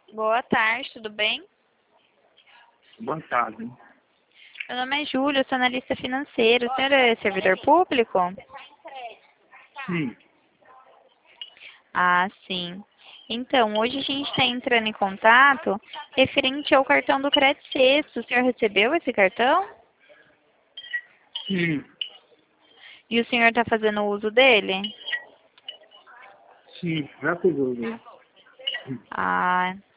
Boa tarde, tudo bem? Boa tarde. Meu nome é Júlio, sou analista financeiro. O senhor é servidor público? Sim, Ah, sim. Então, hoje a gente está entrando em contato referente ao cartão do Crédito Sexto. O senhor recebeu esse cartão? sim, E o senhor está fazendo uso dele? sim, já pegou, né? Ah,